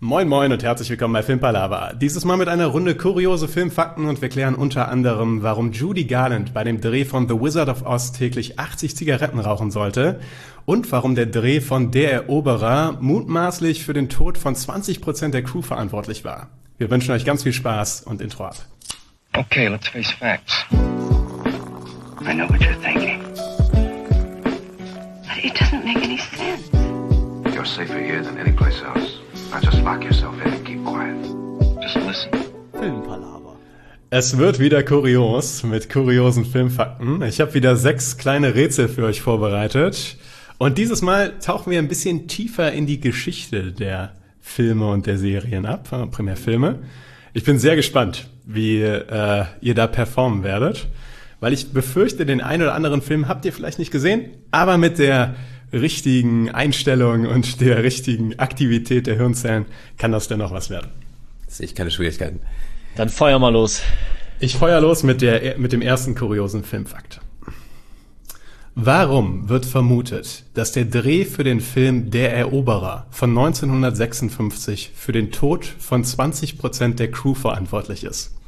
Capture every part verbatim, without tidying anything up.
Moin Moin und herzlich willkommen bei Filmpalava. Dieses Mal mit einer Runde kuriose Filmfakten und wir klären unter anderem, warum Judy Garland bei dem Dreh von The Wizard of Oz täglich achtzig Zigaretten rauchen sollte und warum der Dreh von Der Eroberer mutmaßlich für den Tod von zwanzig Prozent der Crew verantwortlich war. Wir wünschen euch ganz viel Spaß und Intro ab. Okay, let's face facts. I know what you're thinking. But it doesn't make any sense. You're safer here than any place else. Now just lock yourself in and keep quiet. Just listen. Filmpalava. Es wird wieder kurios mit kuriosen Filmfakten. Ich habe wieder sechs kleine Rätsel für euch vorbereitet. Und dieses Mal tauchen wir ein bisschen tiefer in die Geschichte der Filme und der Serien ab, äh, primär Filme. Ich bin sehr gespannt, wie äh, ihr da performen werdet, weil ich befürchte, den einen oder anderen Film habt ihr vielleicht nicht gesehen, aber mit der richtigen Einstellung und der richtigen Aktivität der Hirnzellen kann das dennoch was werden. Sehe ich keine Schwierigkeiten. Dann feuer mal los. Ich feuer los mit, der, mit dem ersten kuriosen Filmfakt. Warum wird vermutet, dass der Dreh für den Film Der Eroberer von neunzehnhundertsechsundfünfzig für den Tod von zwanzig Prozent der Crew verantwortlich ist?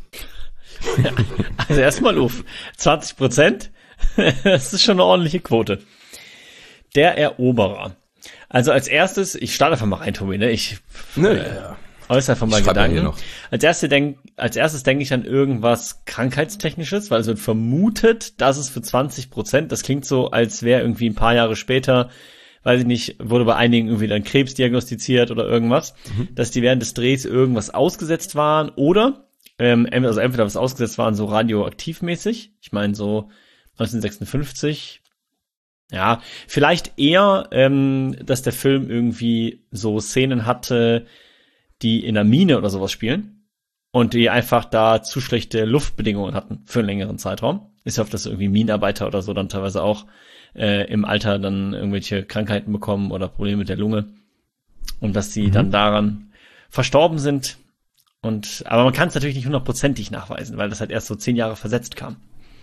Also erstmal auf zwanzig Prozent, das ist schon eine ordentliche Quote. Der Eroberer. Also als erstes, ich starte einfach mal rein, Tobi, ne? Ich Nö, äh, ja. äußere einfach mal Ich schreib mir Gedanken. hier noch. Als, erste denk, als erstes denke ich an irgendwas Krankheitstechnisches, weil es wird vermutet, dass es für zwanzig Prozent, das klingt so, als wäre irgendwie ein paar Jahre später, weiß ich nicht, wurde bei einigen irgendwie dann Krebs diagnostiziert oder irgendwas, mhm. dass die während des Drehs irgendwas ausgesetzt waren oder, ähm, also entweder was ausgesetzt waren, so radioaktivmäßig, ich meine so neunzehnhundertsechsundfünfzig, ja, vielleicht eher, ähm, dass der Film irgendwie so Szenen hatte, die in der Mine oder sowas spielen und die einfach da zu schlechte Luftbedingungen hatten für einen längeren Zeitraum. Ist ja oft, dass irgendwie Minenarbeiter oder so dann teilweise auch äh, im Alter dann irgendwelche Krankheiten bekommen oder Probleme mit der Lunge und dass sie mhm. dann daran verstorben sind. Und aber man kann es natürlich nicht hundertprozentig nachweisen, weil das halt erst so zehn Jahre versetzt kam.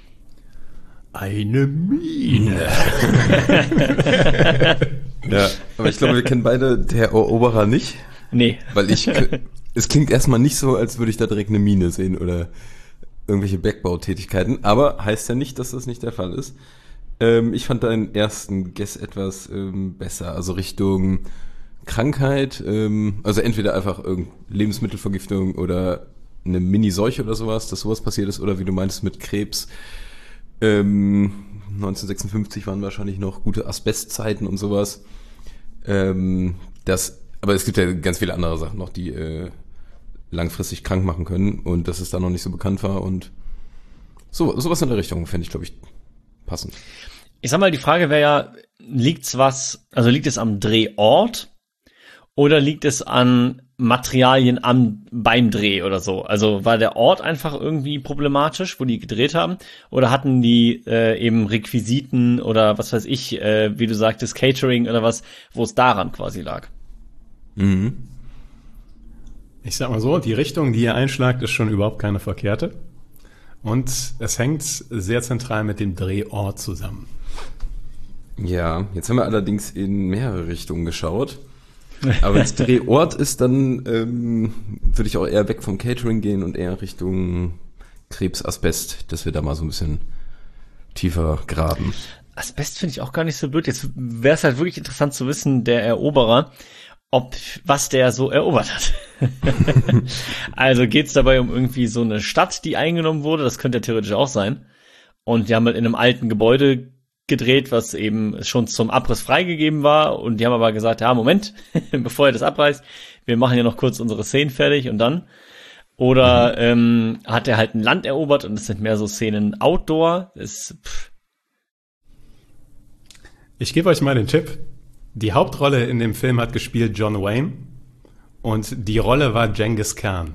Eine Mine. Ja, aber ich glaube, wir kennen beide Der Eroberer nicht. Nee. Weil ich, es klingt erstmal nicht so, als würde ich da direkt eine Mine sehen oder irgendwelche Bergbautätigkeiten, aber heißt ja nicht, dass das nicht der Fall ist. Ähm, ich fand deinen ersten Guess etwas ähm, besser, also Richtung Krankheit, ähm, also entweder einfach irgendeine Lebensmittelvergiftung oder eine Mini-Seuche oder sowas, dass sowas passiert ist, oder wie du meintest mit Krebs. Ähm, neunzehnhundertsechsundfünfzig waren wahrscheinlich noch gute Asbestzeiten und sowas. Ähm, das, aber es gibt ja ganz viele andere Sachen noch, die äh, langfristig krank machen können und dass es da noch nicht so bekannt war und so sowas in der Richtung fände ich, glaube ich, passend. Ich sag mal, die Frage wäre ja, liegt's was, also liegt es am Drehort oder liegt es an Materialien am, beim Dreh oder so? Also war der Ort einfach irgendwie problematisch, wo die gedreht haben? Oder hatten die äh, eben Requisiten oder was weiß ich, äh, wie du sagtest, Catering oder was, wo es daran quasi lag? Mhm. Ich sag mal so, die Richtung, die ihr einschlagt, ist schon überhaupt keine verkehrte. Und es hängt sehr zentral mit dem Drehort zusammen. Ja, jetzt haben wir allerdings in mehrere Richtungen geschaut. Aber als Drehort ist dann, ähm, würde ich auch eher weg vom Catering gehen und eher Richtung Krebs, Asbest, dass wir da mal so ein bisschen tiefer graben. Asbest finde ich auch gar nicht so blöd. Jetzt wäre es halt wirklich interessant zu wissen, der Eroberer, ob was der so erobert hat. Also geht es dabei um irgendwie so eine Stadt, die eingenommen wurde, das könnte ja theoretisch auch sein. Und die haben halt in einem alten Gebäude gedreht, was eben schon zum Abriss freigegeben war, und die haben aber gesagt, ja, Moment, bevor ihr das abreißt, wir machen ja noch kurz unsere Szenen fertig und dann. Oder mhm. ähm, hat er halt ein Land erobert und es sind mehr so Szenen Outdoor. Das, pff. Ich gebe euch mal den Tipp. Die Hauptrolle in dem Film hat gespielt John Wayne und die Rolle war Genghis Khan.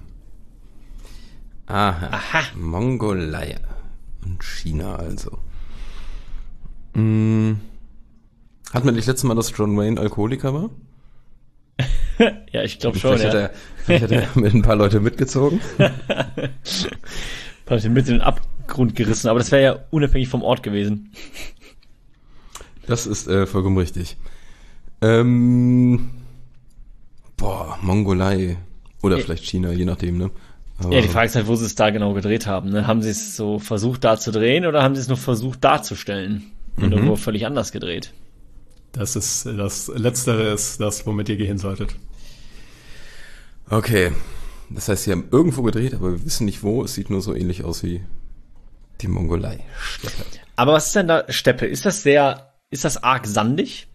Aha. Aha. Mongolei und China also. Hm. Hat man nicht letztes Mal, dass John Wayne Alkoholiker war? Ja, ich glaube schon, vielleicht ja. Hat er, vielleicht hat er mit ein paar Leute mitgezogen. Hat ihn mit in den Abgrund gerissen, aber das wäre ja unabhängig vom Ort gewesen. Das ist äh, vollkommen richtig. Ähm, Boah, Mongolei. Oder vielleicht China, je nachdem, ne? Aber ja, die Frage ist halt, wo sie es da genau gedreht haben. Ne? Haben sie es so versucht da zu drehen oder haben sie es nur versucht darzustellen? Und irgendwo völlig anders gedreht. Das ist das Letztere ist das, womit ihr gehen solltet. Okay. Das heißt, sie haben irgendwo gedreht, aber wir wissen nicht wo. Es sieht nur so ähnlich aus wie die Mongolei. Steppe. Aber was ist denn da Steppe? Ist das sehr, ist das arg sandig?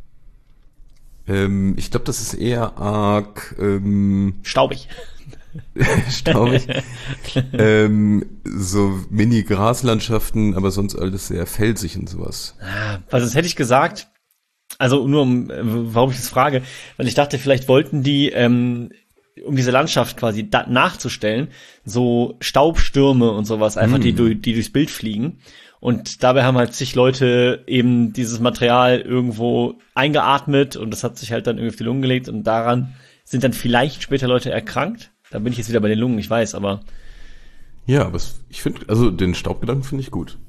Ähm, ich glaube, das ist eher arg ähm, Staubig. staubig. ähm, so Mini-Graslandschaften, aber sonst alles sehr felsig und sowas. Also das hätte ich gesagt, also nur um, warum ich das frage, weil ich dachte, vielleicht wollten die, ähm, um diese Landschaft quasi da, nachzustellen, so Staubstürme und sowas einfach, mm. die, die durchs Bild fliegen. Und dabei haben halt zig Leute eben dieses Material irgendwo eingeatmet und das hat sich halt dann irgendwie auf die Lungen gelegt und daran sind dann vielleicht später Leute erkrankt. Da bin ich jetzt wieder bei den Lungen, ich weiß, aber... Ja, aber es, ich finde, also den Staubgedanken finde ich gut.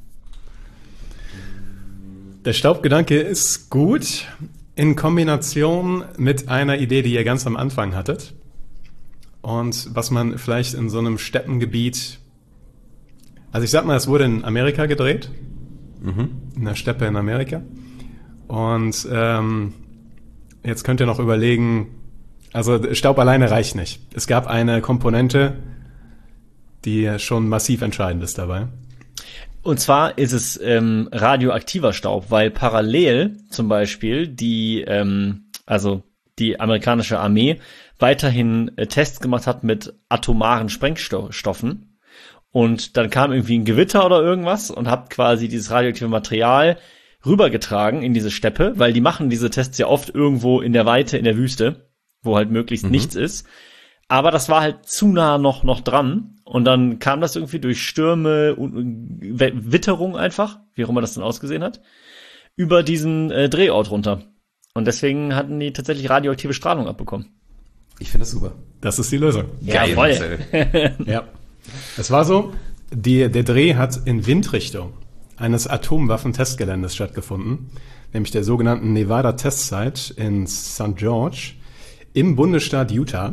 Der Staubgedanke ist gut in Kombination mit einer Idee, die ihr ganz am Anfang hattet. Und was man vielleicht in so einem Steppengebiet... Also ich sag mal, es wurde in Amerika gedreht. Mhm. In der Steppe in Amerika. Und ähm, jetzt könnt ihr noch überlegen... Also Staub alleine reicht nicht. Es gab eine Komponente, die schon massiv entscheidend ist dabei. Und zwar ist es ähm, radioaktiver Staub, weil parallel zum Beispiel die, ähm, also die amerikanische Armee weiterhin äh, Tests gemacht hat mit atomaren Sprengstoffen. Und dann kam irgendwie ein Gewitter oder irgendwas und hat quasi dieses radioaktive Material rübergetragen in diese Steppe, weil die machen diese Tests ja oft irgendwo in der Weite, in der Wüste, wo halt möglichst mhm. nichts ist. Aber das war halt zu nah noch, noch dran. Und dann kam das irgendwie durch Stürme und Witterung einfach, wie auch immer das dann ausgesehen hat, über diesen äh, Drehort runter. Und deswegen hatten die tatsächlich radioaktive Strahlung abbekommen. Ich finde das super. Das ist die Lösung. Jawohl. Ja. Es war so, die, der Dreh hat in Windrichtung eines Atomwaffentestgeländes stattgefunden, nämlich der sogenannten Nevada Test Site in Sankt George im Bundesstaat Utah.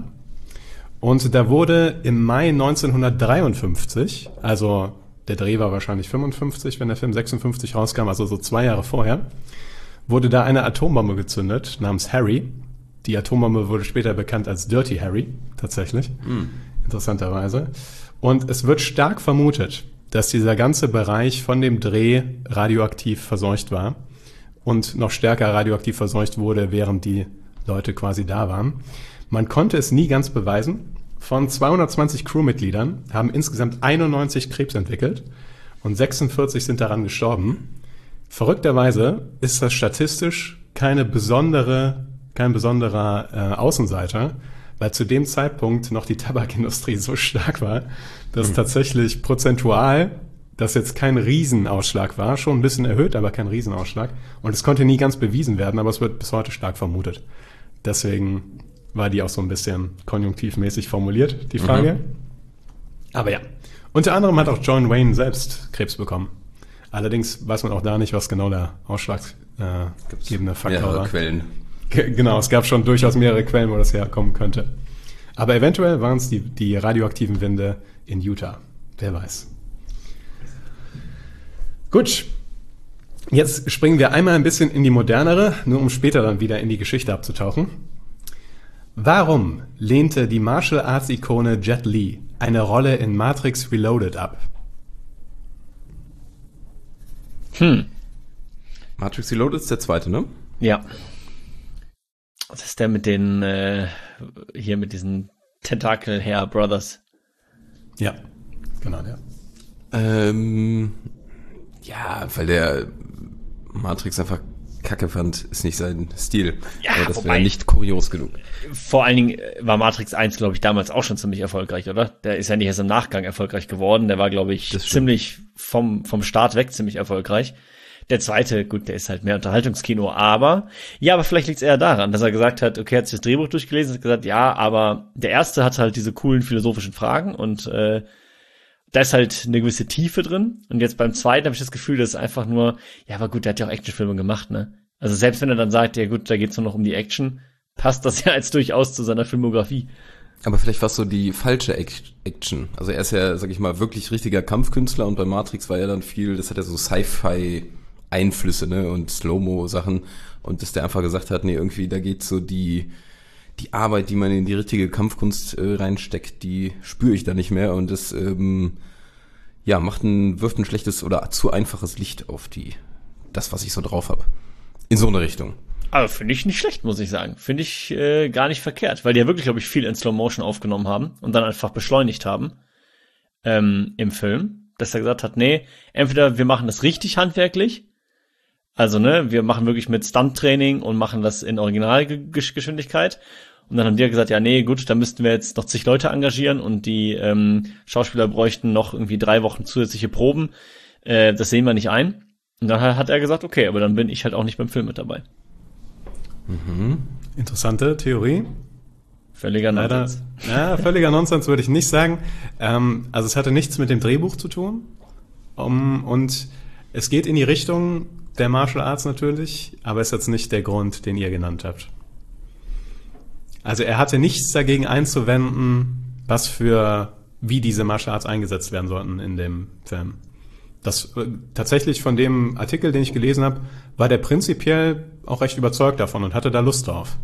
Und da wurde im Mai neunzehnhundertdreiundfünfzig, also der Dreh war wahrscheinlich fünfundfünfzig, wenn der Film sechsundfünfzig rauskam, also so zwei Jahre vorher, wurde da eine Atombombe gezündet namens Harry. Die Atombombe wurde später bekannt als Dirty Harry, tatsächlich, mhm. interessanterweise. Und es wird stark vermutet, dass dieser ganze Bereich von dem Dreh radioaktiv verseucht war und noch stärker radioaktiv verseucht wurde, während die Leute quasi da waren. Man konnte es nie ganz beweisen. Von zweihundertzwanzig Crewmitgliedern haben insgesamt einundneunzig Krebs entwickelt und sechsundvierzig sind daran gestorben. Verrückterweise ist das statistisch keine besondere, kein besonderer äh, Außenseiter, weil zu dem Zeitpunkt noch die Tabakindustrie so stark war, dass mhm. tatsächlich prozentual das jetzt kein Riesenausschlag war, schon ein bisschen erhöht, aber kein Riesenausschlag. Und es konnte nie ganz bewiesen werden, aber es wird bis heute stark vermutet. Deswegen war die auch so ein bisschen konjunktivmäßig formuliert, die Frage. Mhm. Aber ja, unter anderem hat auch John Wayne selbst Krebs bekommen. Allerdings weiß man auch da nicht, was genau der ausschlaggebende äh, Faktor war. Quellen. G- genau, es gab schon durchaus mehrere Quellen, wo das herkommen könnte. Aber eventuell waren es die, die radioaktiven Winde in Utah. Wer weiß. Gut. Jetzt springen wir einmal ein bisschen in die modernere, nur um später dann wieder in die Geschichte abzutauchen. Warum lehnte die Martial Arts Ikone Jet Li eine Rolle in Matrix Reloaded ab? Hm. Matrix Reloaded ist der zweite, ne? Ja. Das ist der mit den, äh, hier mit diesen Tentacle Hair Brothers. Ja, genau, der. Ähm, ja, weil der Matrix einfach Kacke fand, ist nicht sein Stil. Ja, aber das wobei, wäre nicht kurios genug. Vor allen Dingen war Matrix eins, glaube ich, damals auch schon ziemlich erfolgreich, oder? Der ist ja nicht erst im Nachgang erfolgreich geworden. Der war, glaube ich, ziemlich vom, vom Start weg ziemlich erfolgreich. Der zweite, gut, der ist halt mehr Unterhaltungskino, aber, ja, aber vielleicht liegt es eher daran, dass er gesagt hat, okay, er hat sich das Drehbuch durchgelesen und hat gesagt, ja, aber der erste hat halt diese coolen philosophischen Fragen und äh, da ist halt eine gewisse Tiefe drin. Und jetzt beim zweiten habe ich das Gefühl, das ist einfach nur, ja, aber gut, der hat ja auch Actionfilme gemacht, ne? Also selbst wenn er dann sagt, ja gut, da geht's nur noch um die Action, passt das ja jetzt durchaus zu seiner Filmografie. Aber vielleicht war es so die falsche Act- Action. Also er ist ja, sag ich mal, wirklich richtiger Kampfkünstler und bei Matrix war ja dann viel, das hat ja so Sci-Fi-Einflüsse, ne, und Slow-Mo-Sachen und dass der einfach gesagt hat, nee, irgendwie, da geht so die, die Arbeit, die man in die richtige Kampfkunst äh, reinsteckt, die spüre ich da nicht mehr und das, ähm, ja, macht ein, wirft ein schlechtes oder zu einfaches Licht auf die, das, was ich so drauf habe. In so eine Richtung. Aber finde ich nicht schlecht, muss ich sagen. Finde ich äh, gar nicht verkehrt, weil die ja wirklich, glaube ich, viel in Slow Motion aufgenommen haben und dann einfach beschleunigt haben ähm, im Film. Dass er gesagt hat, nee, entweder wir machen das richtig handwerklich, also ne, wir machen wirklich mit Stunt-Training und machen das in Originalgeschwindigkeit. Und dann haben die ja gesagt, ja, nee, gut, dann müssten wir jetzt noch zig Leute engagieren und die ähm, Schauspieler bräuchten noch irgendwie drei Wochen zusätzliche Proben. Äh, das sehen wir nicht ein. Und dann hat er gesagt, okay, aber dann bin ich halt auch nicht beim Film mit dabei. Mhm. Interessante Theorie. Völliger Nonsens. Leider, ja, völliger Nonsens würde ich nicht sagen. Ähm, also es hatte nichts mit dem Drehbuch zu tun. Um, und es geht in die Richtung der Martial Arts natürlich, aber ist jetzt nicht der Grund, den ihr genannt habt. Also er hatte nichts dagegen einzuwenden, was für, wie diese Martial Arts eingesetzt werden sollten in dem Film. Das äh, tatsächlich von dem Artikel, den ich gelesen habe, war der prinzipiell auch recht überzeugt davon und hatte da Lust drauf.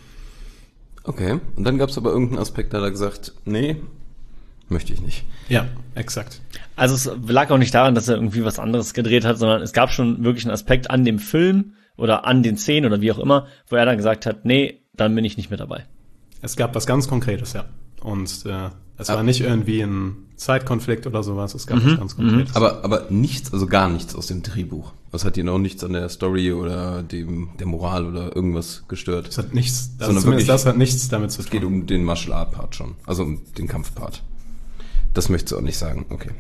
Okay, und dann gab es aber irgendeinen Aspekt, da hat er gesagt, nee, möchte ich nicht. Ja, exakt. Also es lag auch nicht daran, dass er irgendwie was anderes gedreht hat, sondern es gab schon wirklich einen Aspekt an dem Film oder an den Szenen oder wie auch immer, wo er dann gesagt hat, nee, dann bin ich nicht mehr dabei. Es gab was ganz Konkretes, ja. Und äh, es Ah. war nicht irgendwie ein Zeitkonflikt oder sowas, es gab Mhm, was ganz Konkretes. Aber, aber nichts, also gar nichts aus dem Drehbuch. Das hat ihn auch nichts an der Story oder dem, der Moral oder irgendwas gestört. Es hat nichts, also Sondern zumindest wirklich- das hat nichts damit zu Es geht tun. um den Martial Art Part schon. Also um den Kampfpart. Das möchtest du auch nicht sagen, okay.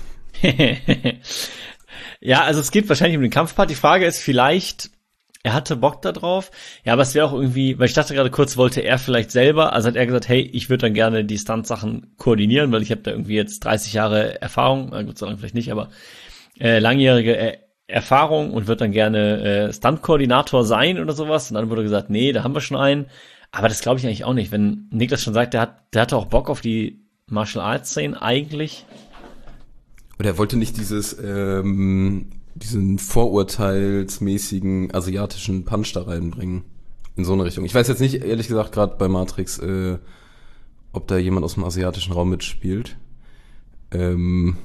Ja, also es geht wahrscheinlich um den Kampfpart. Die Frage ist vielleicht, er hatte Bock da drauf. Ja, aber es wäre auch irgendwie, weil ich dachte gerade kurz, wollte er vielleicht selber, also hat er gesagt, hey, ich würde dann gerne die Stunt-Sachen koordinieren, weil ich habe da irgendwie jetzt dreißig Jahre Erfahrung, na gut, so lange vielleicht nicht, aber äh, langjährige äh, Erfahrung und würde dann gerne äh, Stunt-Koordinator sein oder sowas. Und dann wurde gesagt, nee, da haben wir schon einen. Aber das glaube ich eigentlich auch nicht. Wenn Niklas schon sagt, der hat, der hatte auch Bock auf die Martial Arts Szenen eigentlich. Oder er wollte nicht dieses, ähm, diesen vorurteilsmäßigen asiatischen Punch da reinbringen. In so eine Richtung. Ich weiß jetzt nicht, ehrlich gesagt, gerade bei Matrix, äh, ob da jemand aus dem asiatischen Raum mitspielt. Ähm,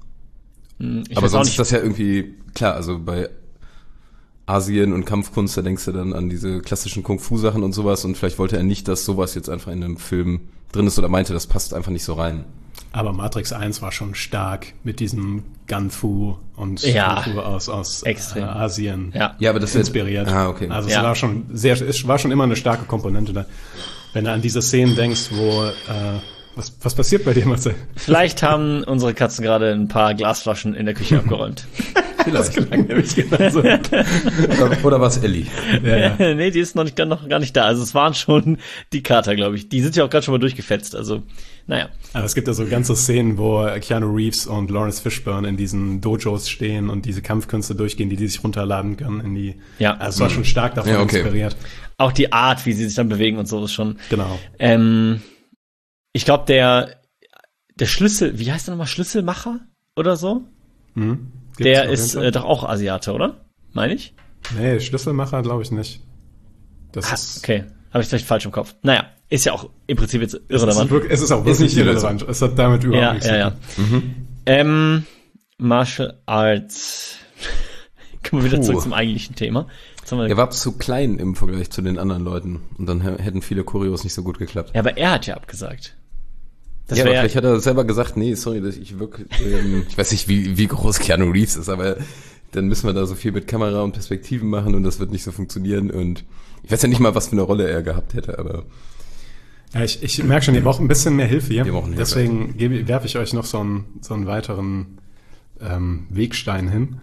Ich aber weiß auch sonst nicht. ist das ja irgendwie, klar, also bei Asien und Kampfkunst, da denkst du dann an diese klassischen Kung-Fu-Sachen und sowas und vielleicht wollte er nicht, dass sowas jetzt einfach in einem Film drin ist oder meinte, das passt einfach nicht so rein. Aber Matrix eins war schon stark mit diesem Gun-Fu und Ja, Kung-Fu aus, aus äh, extrem. Asien Ja. Ja, aber das ist inspiriert. Ah, okay. Also es Ja. war schon sehr, es war schon immer eine starke Komponente da. Wenn du an diese Szenen denkst, wo äh, was, was passiert bei dir, Marcel? Vielleicht haben unsere Katzen gerade ein paar Glasflaschen in der Küche abgeräumt. Das klang nämlich genauso. oder, oder was Ellie? Ja, ja. Nee, die ist noch nicht, noch gar nicht da. Also es waren schon die Kater, glaube ich. Die sind ja auch gerade schon mal durchgefetzt. Also, naja. Aber es gibt ja so ganze Szenen, wo Keanu Reeves und Lawrence Fishburne in diesen Dojos stehen und diese Kampfkünste durchgehen, die die sich runterladen können in die. Ja. Also es war schon stark davon Ja, okay. inspiriert. Auch die Art, wie sie sich dann bewegen und so ist schon. Genau. Ähm, ich glaube, der, der Schlüssel, wie heißt der nochmal? Schlüsselmacher oder so? Mhm. Gibt's Der auf ist jeden Fall. äh, doch auch Asiate, oder? Meine ich? Nee, Schlüsselmacher glaube ich nicht. Das Ah, ist. okay. Habe ich vielleicht falsch im Kopf. Naja, ist ja auch im Prinzip jetzt Es ist, irrelevant. wirklich, es ist auch Ist wirklich nicht irrelevant. Es hat damit überhaupt Ja, nichts ja, zu ja. tun. Ähm, Martial Arts. Kommen wir wieder Puh. zurück zum eigentlichen Thema. Jetzt haben wir, Er war zu klein im Vergleich zu den anderen Leuten und dann h- hätten viele Choreos nicht so gut geklappt. ja, aber er hat ja abgesagt. Das ja, aber wär, vielleicht hat er selber gesagt, nee, sorry, dass ich wirklich, ähm, ich weiß nicht, wie, wie groß Keanu Reeves ist, aber dann müssen wir da so viel mit Kamera und Perspektiven machen und das wird nicht so funktionieren und ich weiß ja nicht mal, was für eine Rolle er gehabt hätte, aber Ja, ich, ich merke schon, ihr braucht ein bisschen mehr Hilfe hier. Wir brauchen Hilfe. Deswegen gebe, werfe ich euch noch so einen, so einen weiteren ähm, Wegstein hin.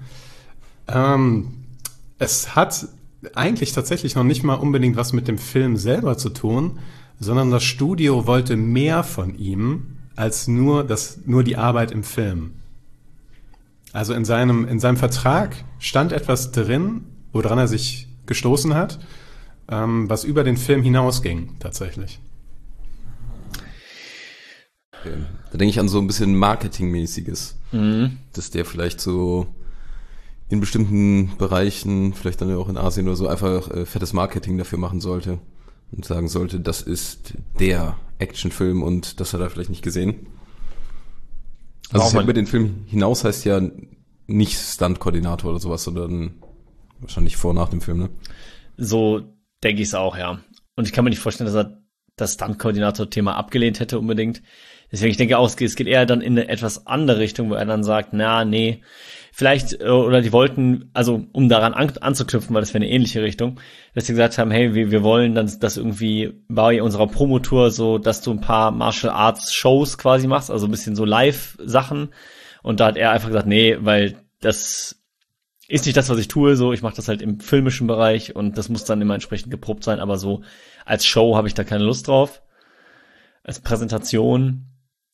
Ähm, es hat eigentlich tatsächlich noch nicht mal unbedingt was mit dem Film selber zu tun, sondern das Studio wollte mehr von ihm als nur, das, nur die Arbeit im Film. Also in seinem, in seinem Vertrag stand etwas drin, woran er sich gestoßen hat. ähm, was über den Film hinausging, tatsächlich. Okay. Da denke ich an so ein bisschen Marketingmäßiges, Mhm. dass der vielleicht so in bestimmten Bereichen, vielleicht dann auch in Asien oder so, einfach äh, fettes Marketing dafür machen sollte und sagen sollte, das ist der Actionfilm und das hat er vielleicht nicht gesehen. Also Warum es ist ja man- über den Film hinaus heißt ja nicht Stunt-Koordinator oder sowas, sondern wahrscheinlich vor und nach dem Film, ne? So denke ich es auch, ja. Und ich kann mir nicht vorstellen, dass er das Stunt-Koordinator-Thema abgelehnt hätte unbedingt. Deswegen, ich denke auch, es geht es geht eher dann in eine etwas andere Richtung, wo er dann sagt, na, nee, vielleicht, äh, oder die wollten, also um daran an, anzuknüpfen, weil das wäre eine ähnliche Richtung, dass sie gesagt haben, hey, wir, wir wollen dann das irgendwie bei unserer Promotour so, dass du ein paar Martial Arts Shows quasi machst, also ein bisschen so Live-Sachen. Und da hat er einfach gesagt, nee, weil das ist nicht das, was ich tue, so, ich mache das halt im filmischen Bereich und das muss dann immer entsprechend geprobt sein, aber so als Show habe ich da keine Lust drauf. Als Präsentation.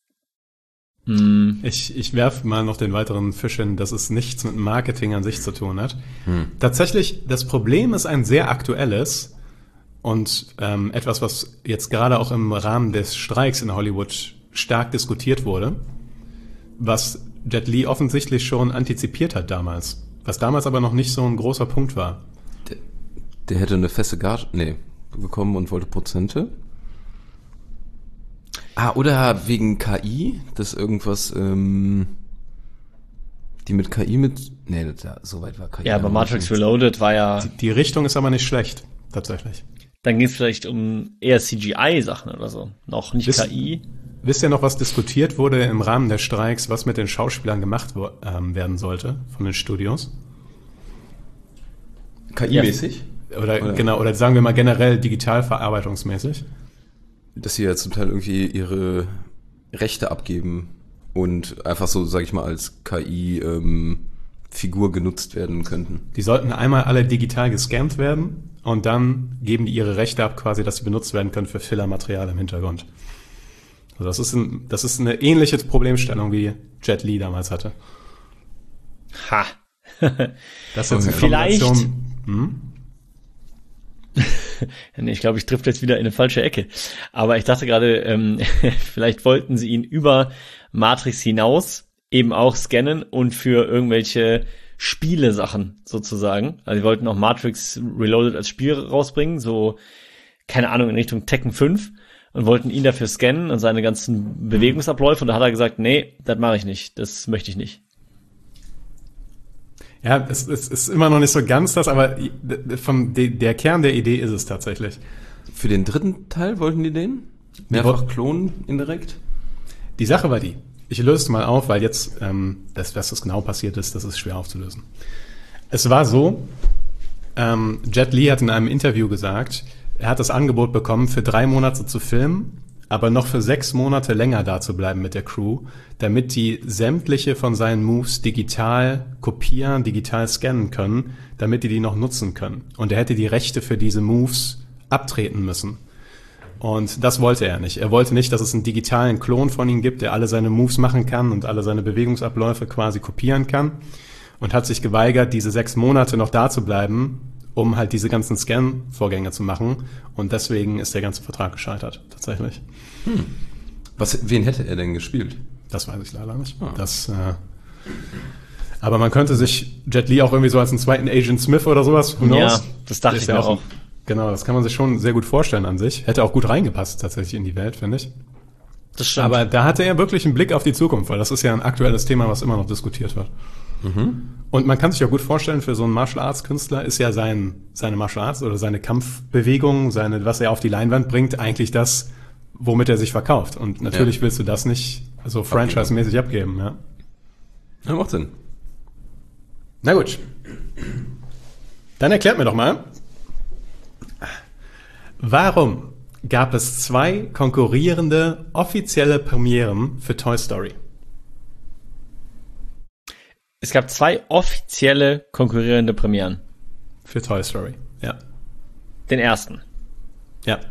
Hm. Ich, ich werfe mal noch den weiteren Fisch hin, dass es nichts mit Marketing an sich zu tun hat. Hm. Tatsächlich, das Problem ist ein sehr aktuelles und ähm, etwas, was jetzt gerade auch im Rahmen des Streiks in Hollywood stark diskutiert wurde, was Jet Li offensichtlich schon antizipiert hat damals, was damals aber noch nicht so ein großer Punkt war. Der, der hätte eine feste Gage, nee, bekommen und wollte Prozente. Ah, oder wegen K I, dass irgendwas, ähm, die mit K I mit, nee, das, ja, so weit war K I. Ja, aber noch Matrix nicht. Reloaded war ja, Die Richtung ist aber nicht schlecht, tatsächlich. dann ging es vielleicht um eher C G I-Sachen oder so. Noch nicht Wisst- K I. Wisst ihr noch, was diskutiert wurde im Rahmen der Streiks, was mit den Schauspielern gemacht wo, ähm, werden sollte von den Studios? K I-mäßig? Oder, Oder- genau, oder sagen wir mal generell digital verarbeitungsmäßig. Dass sie ja zum Teil irgendwie ihre Rechte abgeben und einfach so, sag ich mal, als K I-Figur genutzt werden könnten. Die sollten einmal alle digital gescannt werden und dann geben die ihre Rechte ab, quasi, dass sie benutzt werden können für Fillermaterial im Hintergrund. Also das ist, ein, das ist eine ähnliche Problemstellung, wie Jet Li damals hatte. Ha. Das ist jetzt eine Vielleicht- Kombination- Hm? Nee, ich glaube, ich trifft jetzt wieder in eine falsche Ecke. Aber ich dachte gerade, ähm, vielleicht wollten sie ihn über Matrix hinaus eben auch scannen und für irgendwelche Spiele-Sachen sozusagen. Also sie wollten auch Matrix Reloaded als Spiel rausbringen, so, keine Ahnung, in Richtung Tekken fünf und wollten ihn dafür scannen und seine ganzen Bewegungsabläufe. Und da hat er gesagt, nee, das mache ich nicht, das möchte ich nicht. Ja, es, es ist immer noch nicht so ganz das, aber vom, de, der Kern der Idee ist es tatsächlich. Für den dritten Teil wollten die den? Mehrfach klonen indirekt? Die Sache war die, ich löse es mal auf, weil jetzt, ähm, das, was das genau passiert ist, das ist schwer aufzulösen. Es war so, ähm, Jet Li hat in einem Interview gesagt, er hat das Angebot bekommen, für drei Monate zu filmen, aber noch für sechs Monate länger da zu bleiben mit der Crew, damit die sämtliche von seinen Moves digital kopieren, digital scannen können, damit die die noch nutzen können. Und er hätte die Rechte für diese Moves abtreten müssen. Und das wollte er nicht. Er wollte nicht, dass es einen digitalen Klon von ihm gibt, der alle seine Moves machen kann und alle seine Bewegungsabläufe quasi kopieren kann. Und hat sich geweigert, diese sechs Monate noch da zu bleiben, um halt diese ganzen Scan-Vorgänge zu machen. Und deswegen ist der ganze Vertrag gescheitert, tatsächlich. Hm. Was, wen hätte er denn gespielt? Das weiß ich leider nicht. Ah. Das, äh, aber man könnte sich Jet Li auch irgendwie so als einen zweiten Agent Smith oder sowas, who knows? Ja, das dachte Ist ich ja mir auch. ein- Genau, das kann man sich schon sehr gut vorstellen an sich. Hätte auch gut reingepasst tatsächlich in die Welt, finde ich. Das stimmt. Aber da hatte er wirklich einen Blick auf die Zukunft, weil das ist ja ein aktuelles Thema, was immer noch diskutiert wird. Und man kann sich ja gut vorstellen, für so einen Martial Arts Künstler ist ja sein, seine Martial Arts oder seine Kampfbewegung, seine, was er auf die Leinwand bringt, eigentlich das, womit er sich verkauft. Und natürlich Ja. willst du das nicht so franchise-mäßig abgeben, ja. Ja, macht Sinn. Na gut. Dann erklärt mir doch mal, warum gab es zwei konkurrierende offizielle Premieren für Toy Story? Es gab zwei offizielle konkurrierende Premieren. Für Toy Story, ja. Den ersten. Ja.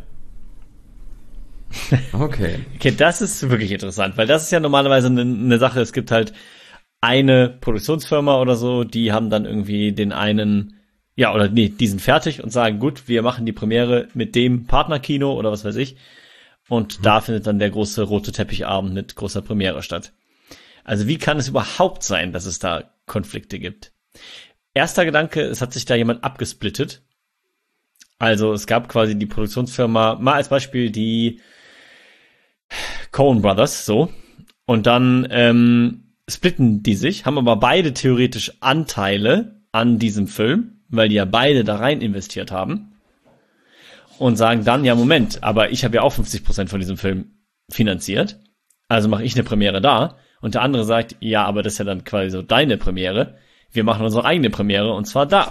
Okay. Okay, das ist wirklich interessant, weil das ist ja normalerweise eine, eine Sache. Es gibt halt eine Produktionsfirma oder so, die haben dann irgendwie den einen, ja, oder nee, die sind fertig und sagen, gut, wir machen die Premiere mit dem Partnerkino oder was weiß ich. Und mhm. da findet dann der große rote Teppichabend mit großer Premiere statt. Also wie kann es überhaupt sein, dass es da Konflikte gibt? Erster Gedanke, es hat sich da jemand abgesplittet. Also es gab quasi die Produktionsfirma, mal als Beispiel die Coen Brothers, so. Und dann ähm, splitten die sich, haben aber beide theoretisch Anteile an diesem Film, weil die ja beide da rein investiert haben. Und sagen dann, ja Moment, aber ich habe ja auch fünfzig Prozent von diesem Film finanziert. Also mache ich eine Premiere da. Und der andere sagt, ja, aber das ist ja dann quasi so deine Premiere. Wir machen unsere eigene Premiere und zwar da.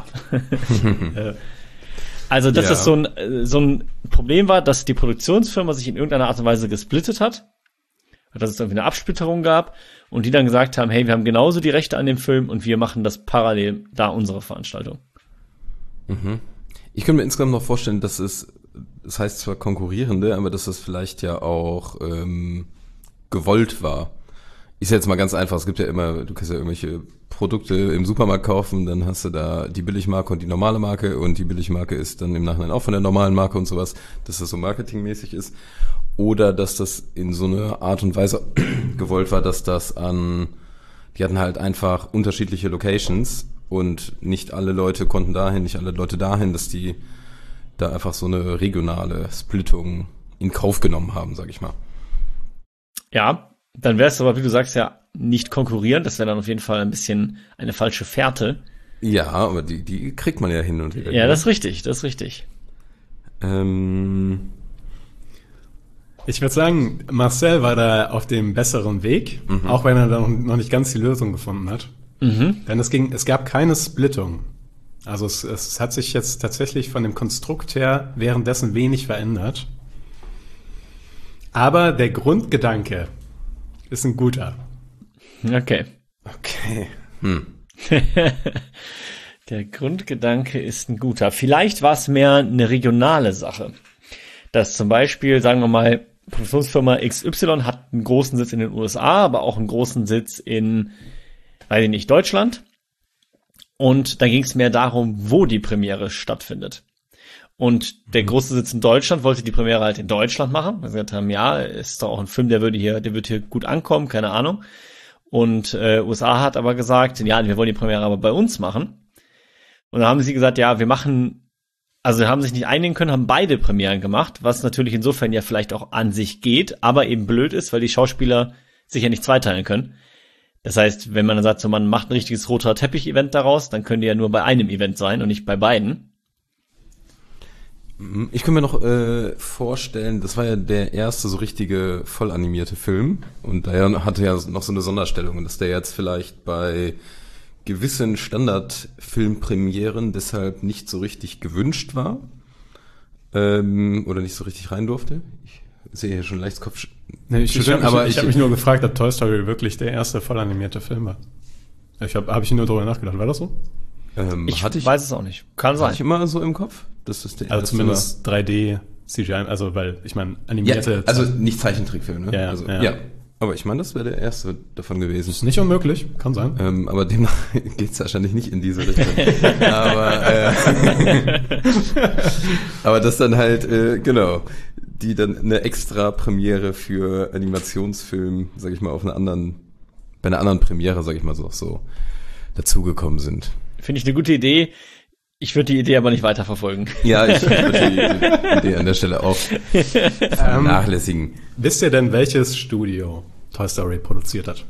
Also, dass ja. das so ein, so ein Problem war, dass die Produktionsfirma sich in irgendeiner Art und Weise gesplittet hat. Dass es irgendwie eine Absplitterung gab und die dann gesagt haben, hey, wir haben genauso die Rechte an dem Film und wir machen das parallel da unsere Veranstaltung. Mhm. Ich könnte mir insgesamt noch vorstellen, dass es, das heißt zwar konkurrierende, aber dass es vielleicht ja auch ähm, gewollt war. Ich sage jetzt mal ganz einfach, es gibt ja immer, du kannst ja irgendwelche Produkte im Supermarkt kaufen, dann hast du da die Billigmarke und die normale Marke und die Billigmarke ist dann im Nachhinein auch von der normalen Marke und sowas, dass das so marketingmäßig ist. Oder dass das in so einer Art und Weise gewollt war, dass das an, die hatten halt einfach unterschiedliche Locations und nicht alle Leute konnten dahin, nicht alle Leute dahin, dass die da einfach so eine regionale Splittung in Kauf genommen haben, sag ich mal. Ja, dann wäre es aber, wie du sagst, ja nicht konkurrierend. Das wäre dann auf jeden Fall ein bisschen eine falsche Fährte. Ja, aber die, die kriegt man ja hin und wieder. Ja, das ist richtig, das ist richtig. Ähm... Ich würde sagen, Marcel war da auf dem besseren Weg, mhm. auch wenn er da noch nicht ganz die Lösung gefunden hat. Mhm. Denn es ging, es gab keine Splittung. Also es, es hat sich jetzt tatsächlich von dem Konstrukt her währenddessen wenig verändert. Aber der Grundgedanke ist ein guter. Okay. Okay. Hm. Der Grundgedanke ist ein guter. Vielleicht war es mehr eine regionale Sache. Dass zum Beispiel, sagen wir mal, Produktionsfirma X Y hat einen großen Sitz in den U S A, aber auch einen großen Sitz in, weiß ich nicht, Deutschland. Und da ging es mehr darum, wo die Premiere stattfindet. Und der große Sitz in Deutschland wollte die Premiere halt in Deutschland machen. Wir gesagt haben, ja, ist doch auch ein Film, der würde hier, der wird hier gut ankommen, keine Ahnung. Und äh, U S A hat aber gesagt, ja, wir wollen die Premiere aber bei uns machen. Und dann haben sie gesagt, ja, wir machen Also haben sich nicht einigen können, haben beide Premieren gemacht, was natürlich insofern ja vielleicht auch an sich geht, aber eben blöd ist, weil die Schauspieler sich ja nicht zweiteilen können. Das heißt, wenn man dann sagt, so man macht ein richtiges roter Teppich-Event daraus, dann können die ja nur bei einem Event sein und nicht bei beiden. Ich kann mir noch äh, vorstellen, das war ja der erste so richtige voll animierte Film und daher hatte ja noch so eine Sonderstellung und dass der jetzt vielleicht bei gewissen Standardfilmpremieren deshalb nicht so richtig gewünscht war ähm, oder nicht so richtig rein durfte. Ich sehe hier schon leicht Kopf. Nee, ich ich habe mich, ich hab mich nur gefragt, ob Toy Story wirklich der erste voll animierte Film war. Ich habe hab ich nur darüber nachgedacht. War das so? Ähm, ich, hatte ich weiß es auch nicht. Kann sein. Hatte ich immer so im Kopf, dass das der also erste zumindest war. drei D C G I, also weil ich meine animierte. Ja, also nicht Zeichentrickfilm, ne? Ja, ja, also, ja. ja. Aber ich meine, das wäre der erste davon gewesen. Ist nicht unmöglich, kann sein. Ähm, aber demnach geht es wahrscheinlich nicht in diese Richtung. aber, äh, aber das dann halt, äh, genau, die dann eine extra Premiere für Animationsfilm, sag ich mal, auf einer anderen, bei einer anderen Premiere, sag ich mal so, so dazugekommen sind. Finde ich eine gute Idee. Ich würde die Idee aber nicht weiterverfolgen. Ja, ich würde die Idee an der Stelle auch vernachlässigen. Ähm, wisst ihr denn, welches Studio Toy Story produziert hat?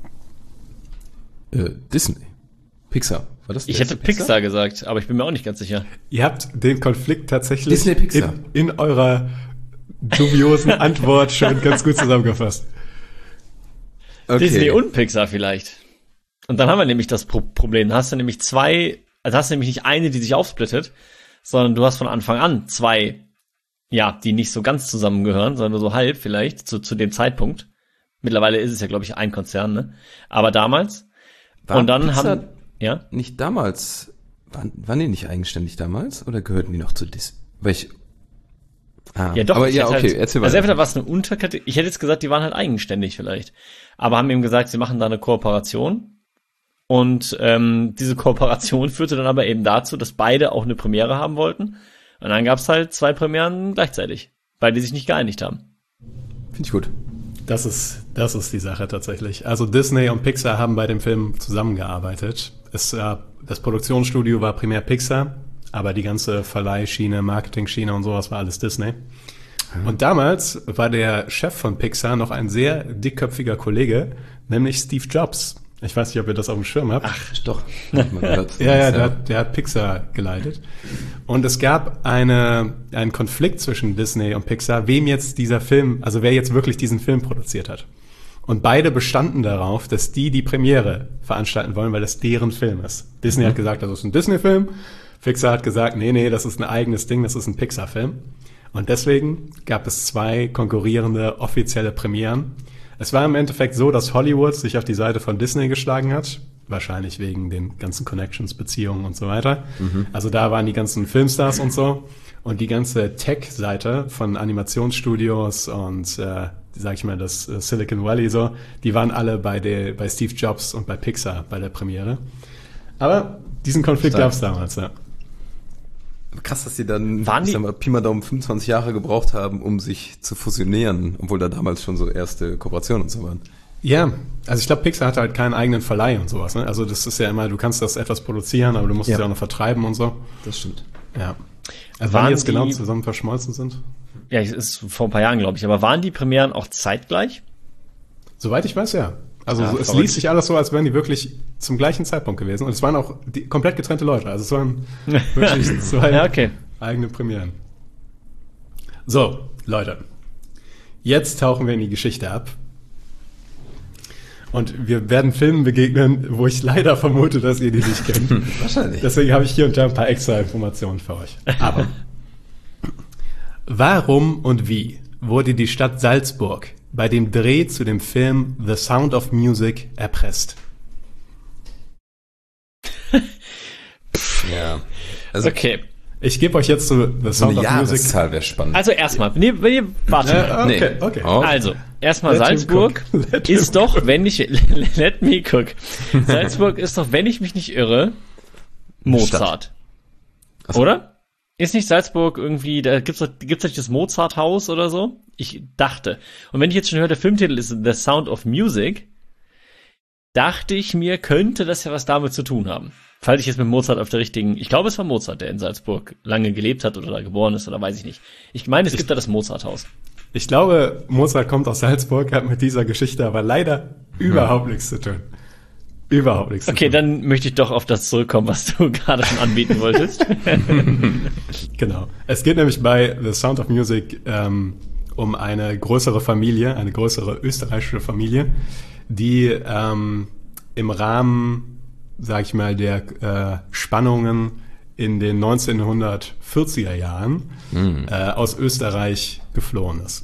Äh, Disney. Pixar. War das ich hätte Pixar? Pixar gesagt, aber ich bin mir auch nicht ganz sicher. Ihr habt den Konflikt tatsächlich Disney, Pixar. In, in eurer dubiosen Antwort schon ganz gut zusammengefasst. Okay. Disney und Pixar vielleicht. Und dann haben wir nämlich das Pro- Problem. Da hast du nämlich zwei... Also hast du nämlich nicht eine, die sich aufsplittet, sondern du hast von Anfang an zwei, ja, die nicht so ganz zusammengehören, sondern nur so halb vielleicht zu, zu dem Zeitpunkt. Mittlerweile ist es ja, glaube ich, ein Konzern, ne? Aber damals. War und dann Pixar haben, ja? Nicht damals, waren, waren die nicht eigenständig damals oder gehörten die noch zu Disney? Weil ich, ah, ja, doch. Aber ja, okay, halt, erzähl mal. Also entweder war es eine Unterkategorie, ich hätte jetzt gesagt, die waren halt eigenständig vielleicht. Aber haben eben gesagt, sie machen da eine Kooperation. Und ähm, diese Kooperation führte dann aber eben dazu, dass beide auch eine Premiere haben wollten. Und dann gab's halt zwei Premieren gleichzeitig, weil die sich nicht geeinigt haben. Finde ich gut. Das ist, das ist die Sache tatsächlich. Also Disney und Pixar haben bei dem Film zusammengearbeitet. Es, äh, das Produktionsstudio war primär Pixar, aber die ganze Verleihschiene, Marketing-Schiene und sowas war alles Disney. Und damals war der Chef von Pixar noch ein sehr dickköpfiger Kollege, nämlich Steve Jobs. Ich weiß nicht, ob ihr das auf dem Schirm habt. Ach, doch. Hat man gehört. Ja, ja, der, der hat Pixar geleitet. Und es gab eine, einen Konflikt zwischen Disney und Pixar, wem jetzt dieser Film, also wer jetzt wirklich diesen Film produziert hat. Und beide bestanden darauf, dass die die Premiere veranstalten wollen, weil das deren Film ist. Disney mhm. hat gesagt, das ist ein Disney-Film. Pixar hat gesagt, nee, nee, das ist ein eigenes Ding, das ist ein Pixar-Film. Und deswegen gab es zwei konkurrierende offizielle Premieren. Es war im Endeffekt so, dass Hollywood sich auf die Seite von Disney geschlagen hat. Wahrscheinlich wegen den ganzen Connections, Beziehungen und so weiter. Mhm. Also da waren die ganzen Filmstars und so. Und die ganze Tech-Seite von Animationsstudios und, äh, sag ich mal, das äh, Silicon Valley so, die waren alle bei der, bei Steve Jobs und bei Pixar bei der Premiere. Aber diesen Konflikt gab es damals, ja. Krass, dass sie dann, Waren ich die- sag mal, Pi mal Daumen fünfundzwanzig Jahre gebraucht haben, um sich zu fusionieren, obwohl da damals schon so erste Kooperationen und so waren. Ja, also ich glaube, Pixar hat halt keinen eigenen Verleih und sowas. Ne? Also das ist ja immer, du kannst das etwas produzieren, aber du musst Ja. es ja auch noch vertreiben und so. Das stimmt. Ja. Also Waren wann die jetzt die- genau zusammen verschmolzen sind? Ja, es ist vor ein paar Jahren, glaube ich. Aber waren die Premieren auch zeitgleich? Soweit ich weiß, ja. Also Ja, so, es verrückt. liest sich alles so, als wären die wirklich zum gleichen Zeitpunkt gewesen. Und es waren auch die, komplett getrennte Leute. Also es waren wirklich zwei Ja, okay. eigene Premieren. So, Leute. Jetzt tauchen wir in die Geschichte ab. Und wir werden Filmen begegnen, wo ich leider vermute, dass ihr die nicht kennt. Wahrscheinlich. Deswegen habe ich hier und da ein paar extra Informationen für euch. Aber warum und wie wurde die Stadt Salzburg bei dem Dreh zu dem Film The Sound of Music erpresst? Ja. Also, Okay. Ich gebe euch jetzt zu The so Sound eine of Music. Jahreszahl wäre spannend. Also erstmal, nee, nee, warte mal. Äh, okay, Nee. okay. Oh. Also, erstmal Let him Salzburg cook. Let him ist doch, wenn ich, let me cook. Salzburg ist doch, wenn ich mich nicht irre, Mozart. Ach so. Oder? Ist nicht Salzburg irgendwie, da gibt's doch, gibt's nicht das Mozart-Haus oder so? Ich dachte. Und wenn ich jetzt schon höre, der Filmtitel ist The Sound of Music, dachte ich mir, könnte das ja was damit zu tun haben. Falls ich jetzt mit Mozart auf der richtigen, ich glaube, es war Mozart, der in Salzburg lange gelebt hat oder da geboren ist oder weiß ich nicht. Ich meine, es gibt da das Mozart-Haus. Ich glaube, Mozart kommt aus Salzburg, hat mit dieser Geschichte aber leider überhaupt nichts zu tun. Überhaupt nichts Okay, zu tun. dann möchte ich doch auf das zurückkommen, was du gerade schon anbieten wolltest. Genau. Es geht nämlich bei The Sound of Music ähm, um eine größere Familie, eine größere österreichische Familie, die ähm, im Rahmen, sag ich mal, der äh, Spannungen in den neunzehnhundertvierziger Jahren Mhm. äh, aus Österreich geflohen ist.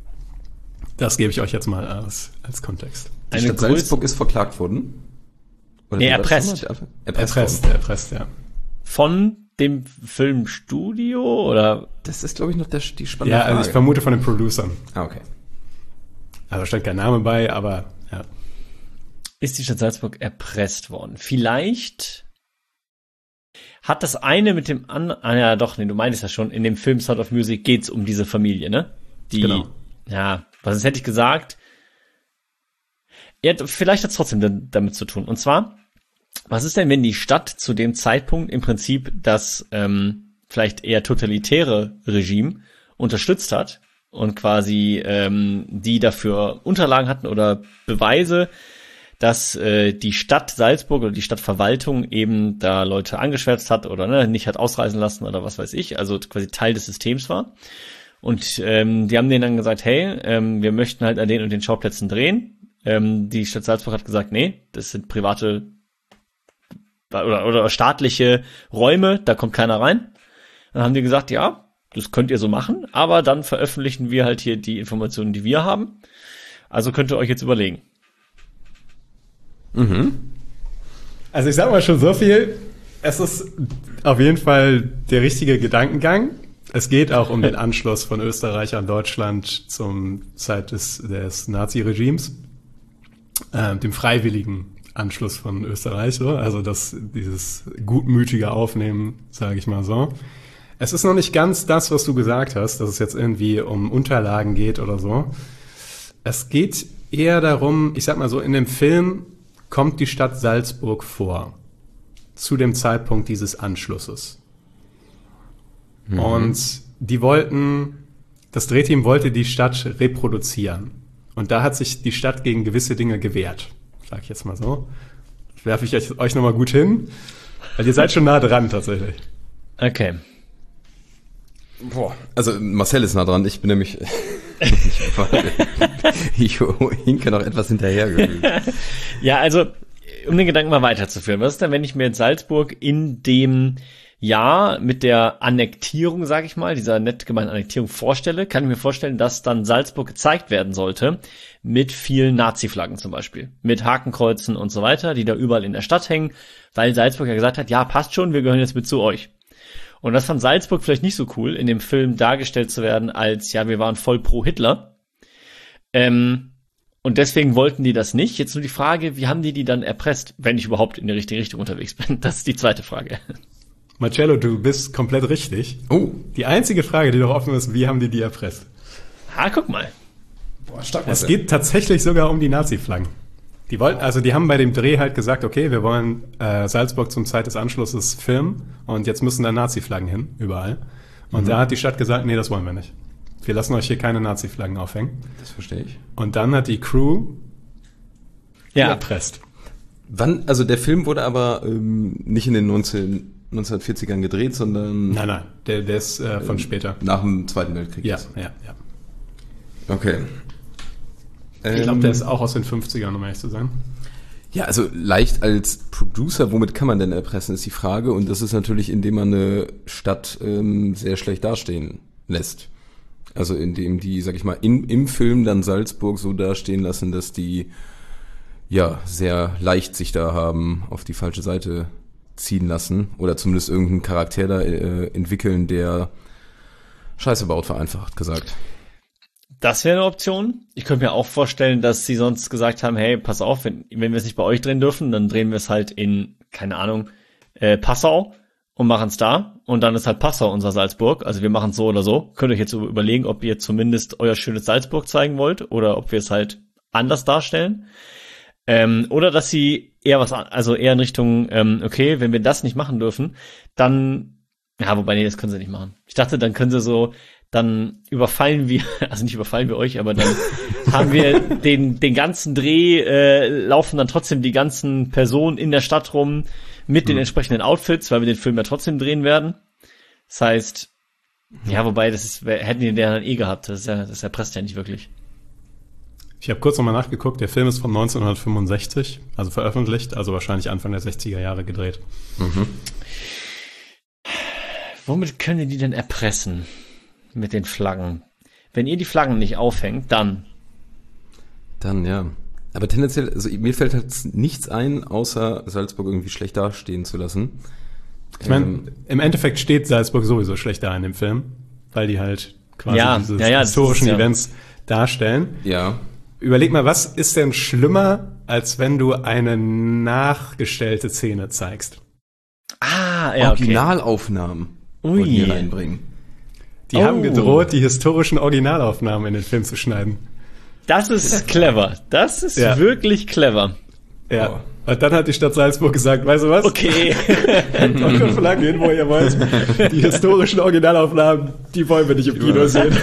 Das gebe ich euch jetzt mal als, als Kontext. Die Eine Stadt Größe- Salzburg ist verklagt worden? Oder Nee, wie war das erpresst. nochmal? Erpresst. Erpresst, worden. erpresst, ja. Von dem Filmstudio oder? Das ist, glaube ich, noch der, die spannende Ja, Frage. also ich vermute von den Producern. Ah, okay. Also stand kein Name bei, aber ja. Ist die Stadt Salzburg erpresst worden? Vielleicht hat das eine mit dem anderen, ah ja doch, nee, du meinst ja schon, in dem Film Sound of Music geht's um diese Familie, ne? Die, Genau. ja, was hätte ich gesagt? Ja, vielleicht hat's trotzdem da- damit zu tun. Und zwar, was ist denn, wenn die Stadt zu dem Zeitpunkt im Prinzip das ähm, vielleicht eher totalitäre Regime unterstützt hat und quasi ähm, die dafür Unterlagen hatten oder Beweise, dass äh, die Stadt Salzburg oder die Stadtverwaltung eben da Leute angeschwärzt hat oder ne, nicht hat ausreisen lassen oder was weiß ich, also quasi Teil des Systems war. Und ähm, die haben denen dann gesagt, hey, ähm, wir möchten halt an den und den Schauplätzen drehen. Ähm, die Stadt Salzburg hat gesagt, nee, das sind private oder, oder staatliche Räume, da kommt keiner rein. Dann haben die gesagt, ja, das könnt ihr so machen, aber dann veröffentlichen wir halt hier die Informationen, die wir haben. Also könnt ihr euch jetzt überlegen. Also ich sag mal schon so viel, es ist auf jeden Fall der richtige Gedankengang. Es geht auch um den Anschluss von Österreich an Deutschland zum Zeit des, des Nazi-Regimes, äh, dem freiwilligen Anschluss von Österreich, so. Also das, dieses gutmütige Aufnehmen, sage ich mal so. Es ist noch nicht ganz das, was du gesagt hast, dass es jetzt irgendwie um Unterlagen geht oder so. Es geht eher darum, ich sag mal so, in dem Film kommt die Stadt Salzburg vor. Zu dem Zeitpunkt dieses Anschlusses. Mhm. Und die wollten, das Drehteam wollte die Stadt reproduzieren. Und da hat sich die Stadt gegen gewisse Dinge gewehrt. Sag ich jetzt mal so. Das werfe ich euch, euch nochmal gut hin. Weil ihr seid schon nah dran, tatsächlich. Okay. Boah, also Marcel ist nah dran, ich bin nämlich ich hinke noch etwas hinterher. Ja, also um den Gedanken mal weiterzuführen, was ist denn, wenn ich mir jetzt Salzburg in dem Jahr mit der Annektierung, sage ich mal, dieser nett gemeinten Annektierung vorstelle, kann ich mir vorstellen, dass dann Salzburg gezeigt werden sollte mit vielen Nazi-Flaggen zum Beispiel, mit Hakenkreuzen und so weiter, die da überall in der Stadt hängen, weil Salzburg ja gesagt hat, ja, passt schon, wir gehören jetzt mit zu euch. Und das fand Salzburg vielleicht nicht so cool, in dem Film dargestellt zu werden als, ja, wir waren voll pro Hitler. Ähm, und deswegen wollten die das nicht. Jetzt nur die Frage, wie haben die die dann erpresst, wenn ich überhaupt in die richtige Richtung unterwegs bin? Das ist die zweite Frage. Marcello, du bist komplett richtig. Oh. Die einzige Frage, die noch offen ist, wie haben die die erpresst? Ah, guck mal. Boah, stark. Es geht tatsächlich sogar um die Nazi-Flaggen. Die wollten, also die haben bei dem Dreh halt gesagt, okay, wir wollen äh, Salzburg zum Zeit des Anschlusses filmen und jetzt müssen da Nazi-Flaggen hin, überall. Und mhm. da hat die Stadt gesagt, nee, das wollen wir nicht. Wir lassen euch hier keine Nazi-Flaggen aufhängen. Das verstehe ich. Und dann hat die Crew ja. erpresst. Wann, also der Film wurde aber ähm, nicht in den neunzehnhundertvierzigern gedreht, sondern... Nein, nein, der, der ist äh, von äh, später. Nach dem Zweiten Weltkrieg. Ja, ja, ja. Okay. Ich glaube, der ist auch aus den fünfzigern, um ehrlich zu sein. Ja, also leicht als Producer, womit kann man denn erpressen, ist die Frage. Und das ist natürlich, indem man eine Stadt ähm, sehr schlecht dastehen lässt. Also indem die, sag ich mal, in, im Film dann Salzburg so dastehen lassen, dass die ja sehr leicht sich da haben auf die falsche Seite ziehen lassen. Oder zumindest irgendeinen Charakter da äh, entwickeln, der Scheiße baut, vereinfacht gesagt. Das wäre eine Option. Ich könnte mir auch vorstellen, dass sie sonst gesagt haben, hey, pass auf, wenn, wenn wir es nicht bei euch drehen dürfen, dann drehen wir es halt in, keine Ahnung, äh, Passau und machen es da. Und dann ist halt Passau unser Salzburg. Also wir machen es so oder so. Könnt ihr euch jetzt überlegen, ob ihr zumindest euer schönes Salzburg zeigen wollt oder ob wir es halt anders darstellen. Ähm, oder dass sie eher was, also eher in Richtung, ähm, okay, wenn wir das nicht machen dürfen, dann, ja, wobei, nee, das können sie nicht machen. Ich dachte, dann können sie so, dann überfallen wir, also nicht überfallen wir euch, aber dann haben wir den den ganzen Dreh, äh, laufen dann trotzdem die ganzen Personen in der Stadt rum mit den mhm. entsprechenden Outfits, weil wir den Film ja trotzdem drehen werden. Das heißt, ja, wobei, das ist, hätten die den dann eh gehabt, das ist ja, das erpresst ja nicht wirklich. Ich habe kurz nochmal nachgeguckt, der Film ist von neunzehnhundertfünfundsechzig, also veröffentlicht, also wahrscheinlich Anfang der sechziger Jahre gedreht. Mhm. Womit können die denn erpressen? Mit den Flaggen. Wenn ihr die Flaggen nicht aufhängt, dann. Dann, ja. Aber tendenziell, also mir fällt halt nichts ein, außer Salzburg irgendwie schlecht dastehen zu lassen. Ich meine, ähm, im Endeffekt steht Salzburg sowieso schlecht da in dem Film, weil die halt quasi ja, diese ja, ja, historischen ist, Events ja. darstellen. Ja. Überleg mal, was ist denn schlimmer, als wenn du eine nachgestellte Szene zeigst? Ah, ja, okay. Originalaufnahmen Ui. hier reinbringen. Die oh. haben gedroht, die historischen Originalaufnahmen in den Film zu schneiden. Das ist clever. Das ist ja. wirklich clever. Ja. Oh. Und dann hat die Stadt Salzburg gesagt, weißt du was? Okay. Eure Flaggen hin, wo ihr wollt. Die historischen Originalaufnahmen, die wollen wir nicht im Kino sehen.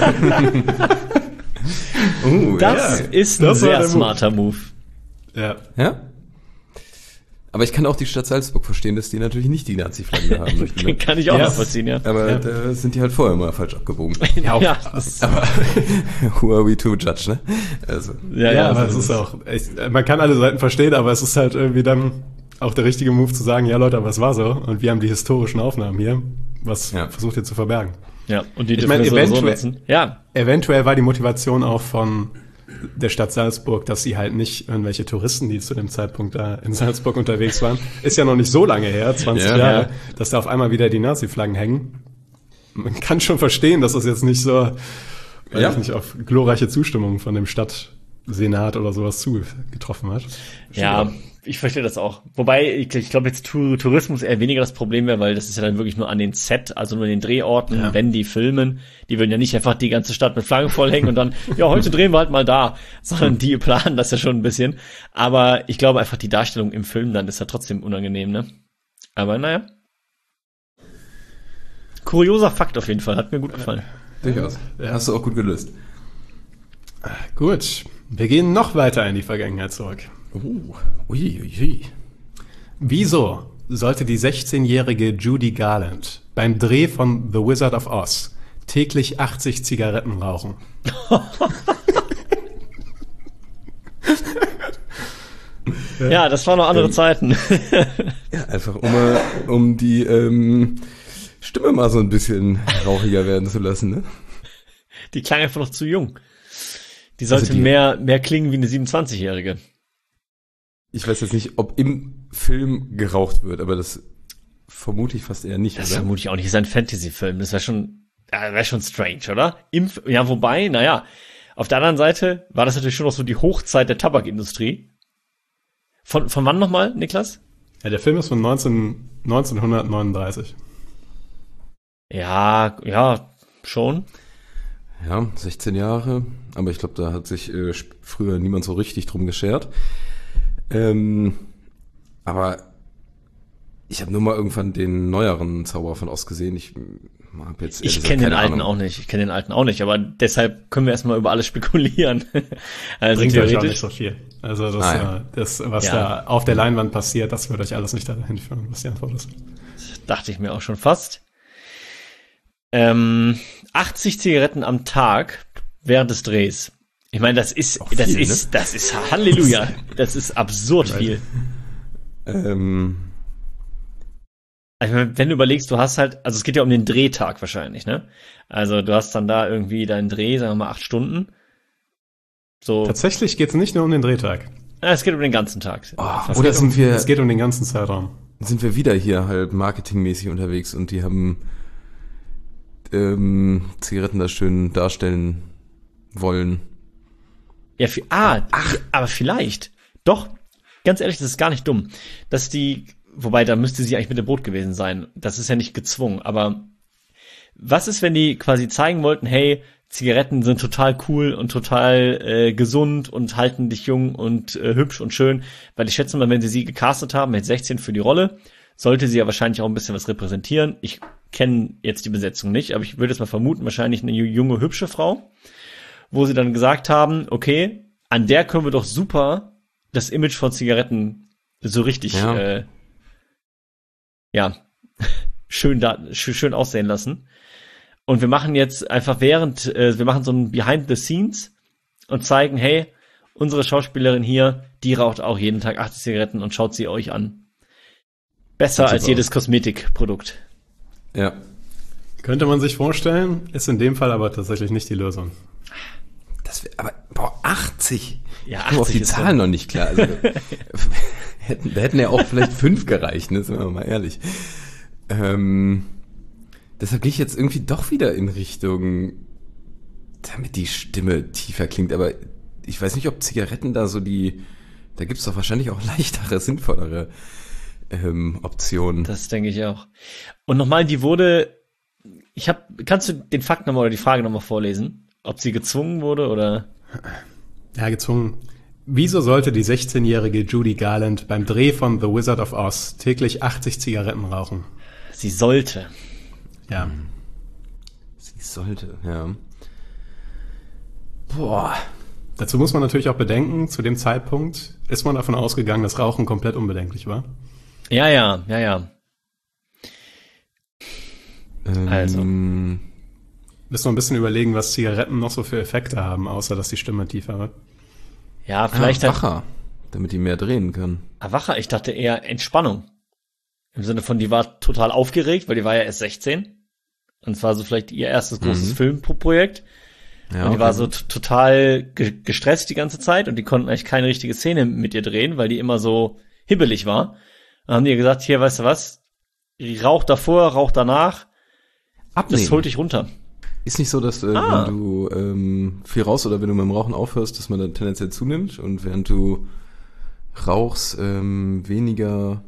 uh, das ja. ist ein das sehr smarter Move. Move. Ja. Ja? Aber ich kann auch die Stadt Salzburg verstehen, dass die natürlich nicht die Nazi-Flagge haben möchten. Kann ich auch ja. nachvollziehen, ja. Aber ja. da sind die halt vorher mal falsch abgebogen. ja, ja aber who are we to judge, ne? Also. Ja, ja, ja aber es ist auch, ich, man kann alle Seiten verstehen, aber es ist halt irgendwie dann auch der richtige Move zu sagen, ja Leute, aber es war so und wir haben die historischen Aufnahmen hier. Was ja. versucht ihr zu verbergen? Ja, und die ich meine, eventuell, so ja. eventuell war die Motivation auch von der Stadt Salzburg, dass sie halt nicht irgendwelche Touristen, die zu dem Zeitpunkt da in Salzburg unterwegs waren, ist ja noch nicht so lange her, zwanzig ja, Jahre, ja. dass da auf einmal wieder die Nazi-Flaggen hängen. Man kann schon verstehen, dass das jetzt nicht so, weiß ja. ich nicht, auf glorreiche Zustimmung von dem Stadtsenat oder sowas zugetroffen hat. Ja, ich verstehe das auch. Wobei, ich, ich glaube jetzt Tourismus eher weniger das Problem wäre, weil das ist ja dann wirklich nur an den Set, also nur in den Drehorten, ja. Wenn die filmen. Die würden ja nicht einfach die ganze Stadt mit Flaggen vollhängen und dann, ja, heute drehen wir halt mal da. Sondern die planen das ja schon ein bisschen. Aber ich glaube einfach, die Darstellung im Film dann ist ja trotzdem unangenehm, ne? Aber naja. Kurioser Fakt auf jeden Fall, hat mir gut gefallen. Durchaus. Ja. Hast du auch gut gelöst. Gut, wir gehen noch weiter in die Vergangenheit zurück. Uh, ui, ui, ui. Wieso sollte die sechzehnjährige Judy Garland beim Dreh von The Wizard of Oz täglich achtzig Zigaretten rauchen? Ja, das waren noch andere ähm, Zeiten. Ja, einfach um, mal, um die ähm, Stimme mal so ein bisschen rauchiger werden zu lassen, ne? Die klang einfach noch zu jung. Die sollte also die, mehr, mehr klingen wie eine siebenundzwanzigjährige. Ich weiß jetzt nicht, ob im Film geraucht wird, aber das vermute ich fast eher nicht, das oder? Das vermute ich auch nicht. Das ist ein Fantasy-Film. Das wäre schon, ja, wäre schon strange, oder? Im, ja, wobei, naja, auf der anderen Seite war das natürlich schon noch so die Hochzeit der Tabakindustrie. Von, von wann nochmal, Niklas? Ja, der Film ist von neunzehn, neunzehnhundertneununddreißig. Ja, ja, schon. Ja, sechzehn Jahre. Aber ich glaube, da hat sich äh, früher niemand so richtig drum geschert. Ähm, aber ich habe nur mal irgendwann den neueren Zauber von Oz gesehen. Ich habe jetzt ich kenne den alten Ahnung. auch nicht. Ich kenne den alten auch nicht. Aber deshalb können wir erstmal über alles spekulieren. Also bringt euch auch nicht so viel. Also das, ah, ja. äh, das was ja. da auf der Leinwand passiert, das wird euch alles nicht dahin führen, was die Antwort ist. Das dachte ich mir auch schon fast. Ähm, achtzig Zigaretten am Tag während des Drehs. Ich meine, das ist, viel, das ist, ne? das ist Halleluja. Das ist absurd viel. Ähm. Ich meine, wenn du überlegst, du hast halt, also es geht ja um den Drehtag wahrscheinlich, ne? Also du hast dann da irgendwie deinen Dreh, sagen wir mal acht Stunden. So. Tatsächlich geht's nicht nur um den Drehtag. Ja, es geht um den ganzen Tag. Oh, oder sind um, wir? Es geht um den ganzen Zeitraum. Sind wir wieder hier halt marketingmäßig unterwegs und die haben ähm, Zigaretten da schön darstellen wollen. Ja, für, ah, ach, aber vielleicht. Doch, ganz ehrlich, das ist gar nicht dumm. Dass die, wobei, da müsste sie eigentlich mit dem Boot gewesen sein. Das ist ja nicht gezwungen, aber was ist, wenn die quasi zeigen wollten, hey, Zigaretten sind total cool und total äh, gesund und halten dich jung und äh, hübsch und schön, weil ich schätze mal, wenn sie sie gecastet haben mit sechzehn für die Rolle, sollte sie ja wahrscheinlich auch ein bisschen was repräsentieren. Ich kenne jetzt die Besetzung nicht, aber ich würde jetzt mal vermuten, wahrscheinlich eine junge, hübsche Frau, wo sie dann gesagt haben, okay, an der können wir doch super das Image von Zigaretten so richtig ja, äh, ja schön da schön, schön aussehen lassen. Und wir machen jetzt einfach während, äh, wir machen so ein Behind the Scenes und zeigen, hey, unsere Schauspielerin hier, die raucht auch jeden Tag achtzig Zigaretten und schaut sie euch an. Besser als jedes Kosmetikprodukt. Ja. Könnte man sich vorstellen, ist in dem Fall aber tatsächlich nicht die Lösung. Das wär, aber, boah, achtzig. Ja, achtzig. Ich auf die Zahlen noch nicht klar. Also, hätten, da hätten ja auch vielleicht fünf gereicht, ne, sind wir mal ehrlich. Ähm, deshalb gehe ich jetzt irgendwie doch wieder in Richtung, damit die Stimme tiefer klingt, aber ich weiß nicht, ob Zigaretten da so die, da gibt's doch wahrscheinlich auch leichtere, sinnvollere ähm, Optionen. Das denke ich auch. Und nochmal, die wurde, ich habe, kannst du den Fakt nochmal oder die Frage nochmal vorlesen? Ob sie gezwungen wurde oder? Ja, gezwungen. Wieso sollte die sechzehnjährige Judy Garland beim Dreh von The Wizard of Oz täglich achtzig Zigaretten rauchen? Sie sollte. Ja. Sie sollte, ja. Boah. Dazu muss man natürlich auch bedenken, zu dem Zeitpunkt ist man davon ausgegangen, dass Rauchen komplett unbedenklich war. Ja, ja, ja, ja. Ähm, also. Müssen wir ein bisschen überlegen, was Zigaretten noch so für Effekte haben, außer dass die Stimme tiefer wird. Ja, vielleicht ah, wacher, halt, damit die mehr drehen können. Ah, wacher, ich dachte eher Entspannung. Im Sinne von, die war total aufgeregt, weil die war ja erst sechzehn. Und es war so vielleicht ihr erstes großes mhm. Filmprojekt. Ja, und die okay. war so t- total ge- gestresst die ganze Zeit und die konnten eigentlich keine richtige Szene mit ihr drehen, weil die immer so hibbelig war. Dann haben die ihr gesagt, hier, weißt du was, rauch davor, rauch danach. Abnehmen. Das holt dich runter. Ist nicht so, dass äh, ah. wenn du ähm, viel raus oder wenn du mit dem Rauchen aufhörst, dass man dann tendenziell zunimmt und während du rauchst, ähm, weniger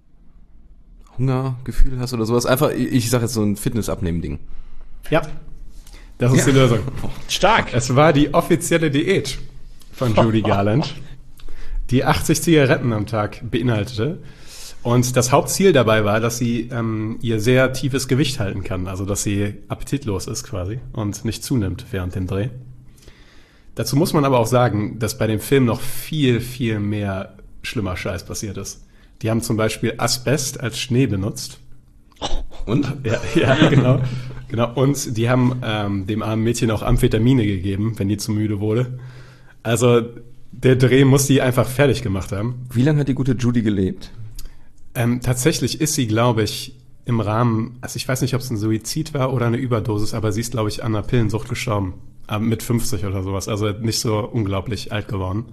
Hungergefühl hast oder sowas. Einfach, ich sag jetzt so ein Fitness-Abnehmen-Ding. Ja, das ist ja. die Lösung. Stark. Es war die offizielle Diät von Judy Garland, die achtzig Zigaretten am Tag beinhaltete. Und das Hauptziel dabei war, dass sie ähm, ihr sehr tiefes Gewicht halten kann. Also, dass sie appetitlos ist quasi und nicht zunimmt während dem Dreh. Dazu muss man aber auch sagen, dass bei dem Film noch viel, viel mehr schlimmer Scheiß passiert ist. Die haben zum Beispiel Asbest als Schnee benutzt. Und? Ja, ja genau. genau. Und die haben ähm, dem armen Mädchen auch Amphetamine gegeben, wenn die zu müde wurde. Also der Dreh muss die einfach fertig gemacht haben. Wie lange hat die gute Judy gelebt? Ähm, tatsächlich ist sie, glaube ich, im Rahmen, also ich weiß nicht, ob es ein Suizid war oder eine Überdosis, aber sie ist, glaube ich, an einer Pillensucht gestorben. Äh, mit fünfzig oder sowas. Also nicht so unglaublich alt geworden.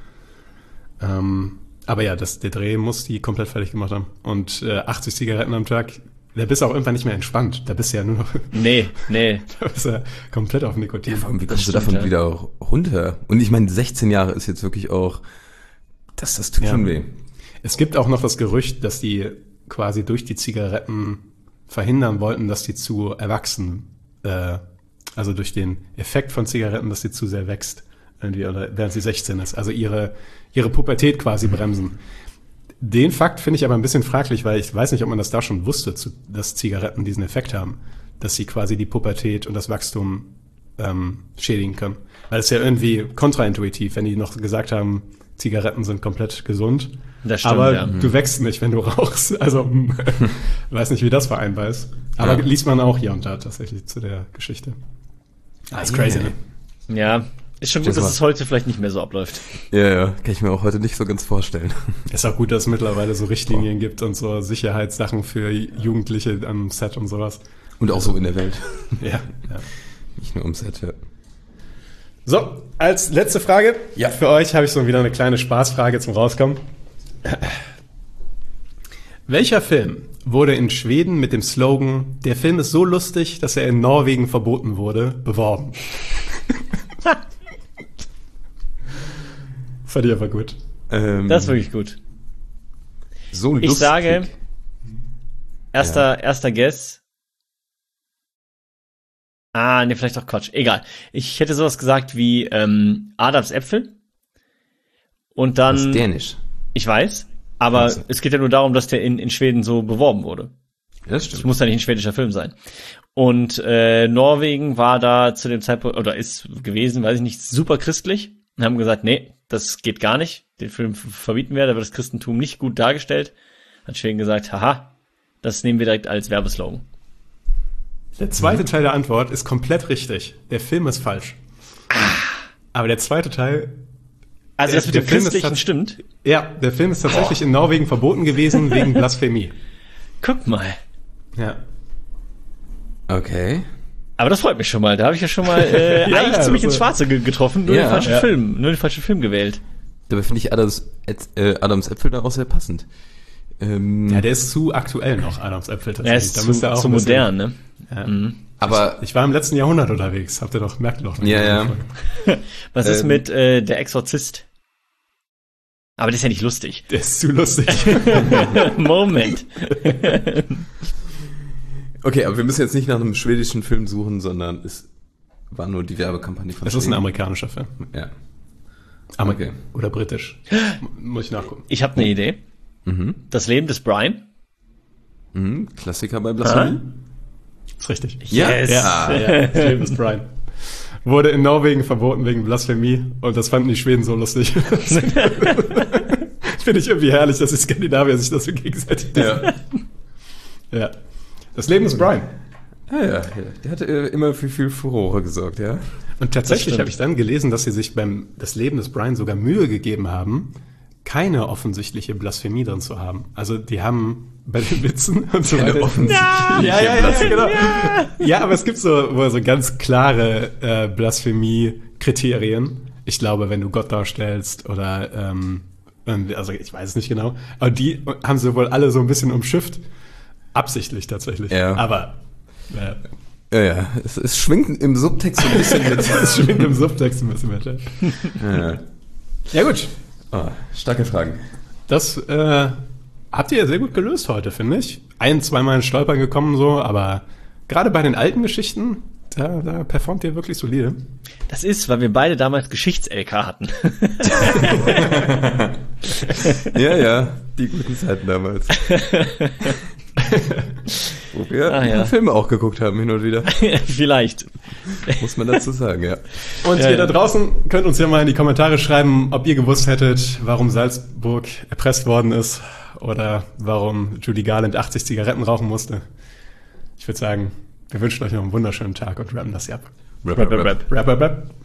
Ähm, aber ja, das, der Dreh muss die komplett fertig gemacht haben. Und äh, achtzig Zigaretten am Tag, da bist du auch irgendwann nicht mehr entspannt. Da bist du ja nur noch... Nee, nee. Da bist du ja komplett auf Nikotin. Ja, vor allem, wie Das kommst du stimmt, davon ja. wieder runter? Und ich meine, sechzehn Jahre ist jetzt wirklich auch... Das, das tut Ja. schon weh. Es gibt auch noch das Gerücht, dass die quasi durch die Zigaretten verhindern wollten, dass die zu erwachsen, äh, also durch den Effekt von Zigaretten, dass die zu sehr wächst, irgendwie, oder während sie sechzehn ist. Also ihre, ihre Pubertät quasi bremsen. Den Fakt finde ich aber ein bisschen fraglich, weil ich weiß nicht, ob man das da schon wusste, zu, dass Zigaretten diesen Effekt haben, dass sie quasi die Pubertät und das Wachstum ähm, schädigen können. Weil es ja irgendwie kontraintuitiv, wenn die noch gesagt haben, Zigaretten sind komplett gesund. Das stimmt, aber ja. du wächst nicht, wenn du rauchst. Also weiß nicht, wie das vereinbar ist. Aber Ja. liest man auch hier und da tatsächlich zu der Geschichte. Ah, ist crazy, ne? Ja, ist schon gut, Das dass war- es heute vielleicht nicht mehr so abläuft. Ja, ja, kann ich mir auch heute nicht so ganz vorstellen. Ist auch gut, dass es mittlerweile so Richtlinien gibt und so Sicherheitssachen für Jugendliche am Set und sowas. Und auch so in der Welt. Ja, ja. Nicht nur am Set, ja. So, als letzte Frage Ja. für euch habe ich so wieder eine kleine Spaßfrage zum Rauskommen. Welcher Film wurde in Schweden mit dem Slogan "Der Film ist so lustig, dass er in Norwegen verboten wurde" beworben? Fand ich aber gut. Ähm, Das ist wirklich gut. so lustig. Ich sage, erster, erster Guess. Ah, nee, vielleicht auch Quatsch. Egal. Ich hätte sowas gesagt wie ähm, Adams Äpfel. Und Das ist dann, dänisch. ich weiß, aber Also. es geht ja nur darum, dass der in, in Schweden so beworben wurde. Ja, das Es stimmt. muss ja nicht ein schwedischer Film sein. Und äh, Norwegen war da zu dem Zeitpunkt, oder ist gewesen, weiß ich nicht, super christlich. Und haben gesagt, nee, das geht gar nicht. Den Film verbieten wir, da wird das Christentum nicht gut dargestellt. Hat Schweden gesagt, haha, das nehmen wir direkt als Werbeslogan. Der zweite Teil der Antwort ist komplett richtig. Der Film ist falsch. Aber der zweite Teil, Also das mit Der dem Film ist Christlichen tats- stimmt. ja, der Film ist tatsächlich in Norwegen verboten gewesen wegen Blasphemie. Guck mal. Ja. Okay. Aber das freut mich schon mal. Da habe ich ja schon mal äh, Ja, eigentlich ja, ziemlich also- ins Schwarze ge getroffen, nur Ja. den falschen Ja. Film, nur den falschen Film gewählt. Dabei finde ich Adams, äh, Adams Äpfel da auch sehr passend. Ähm, Ja, der ist zu aktuell noch, Adams Äpfel tatsächlich. Er ist Da zu, müsst ihr auch zu ein bisschen- modern, ne? Ja. Mhm. aber Ich war im letzten Jahrhundert unterwegs, habt ihr doch, merkt ihr doch. Ja, ja. Was ist Ähm. mit äh, Der Exorzist? Aber das ist ja nicht lustig. Der ist zu lustig. Moment. okay, aber wir müssen jetzt nicht nach einem schwedischen Film suchen, sondern es war nur die Werbekampagne von Das ist ein Schweden. amerikanischer Film. Ja. Amer Okay. Oder britisch. M- Muss ich nachgucken. Ich habe eine Idee. Mhm. Das Leben des Brian. Mhm. Klassiker bei Blasphemie. Ist richtig. Ja. Yes. Ja. Ja, das Leben ist Brian. Wurde in Norwegen verboten wegen Blasphemie und das fanden die Schweden so lustig. Finde ich irgendwie herrlich, dass die Skandinavier sich das so gegenseitig. Ja. Ja. Das Leben ist Brian. Ja, ja, ja. Der hat äh, immer für viel Furore gesorgt, ja. Und tatsächlich stimmt. habe ich dann gelesen, dass sie sich beim Das Leben des Brian sogar Mühe gegeben haben, keine offensichtliche Blasphemie drin zu haben. Also die haben bei den Witzen und so weiter. Ja, ja, ja, ja, genau. Ja, aber es gibt so, wohl so ganz klare äh, Blasphemie-Kriterien. Ich glaube, wenn du Gott darstellst oder ähm, irgendwie- also ich weiß es nicht genau. Aber die haben sie wohl alle so ein bisschen umschifft. Absichtlich tatsächlich. Ja. Aber äh, Ja, ja. Es, es schwingt im Subtext so ein bisschen mit. das schwingt im Subtext ein bisschen mit. Ja. Ja. Ja gut. Ah, starke Fragen. Das äh, habt ihr sehr gut gelöst heute, finde ich. Ein, zweimal in Stolpern gekommen so, aber gerade bei den alten Geschichten, da, da performt ihr wirklich solide. Das ist, weil wir beide damals Geschichts-L K hatten. Ja, ja, die guten Zeiten damals. Wo wir Ah, ja. Filme auch geguckt haben, hin und wieder. Vielleicht. Muss man dazu sagen, ja. Und Ja, ihr ja. da draußen könnt uns ja mal in die Kommentare schreiben, ob ihr gewusst hättet, warum Salzburg erpresst worden ist oder warum Judy Garland achtzig Zigaretten rauchen musste. Ich würde sagen, wir wünschen euch noch einen wunderschönen Tag und rappen das hier ab. Rap, rap, rap. Rap, rap, rap.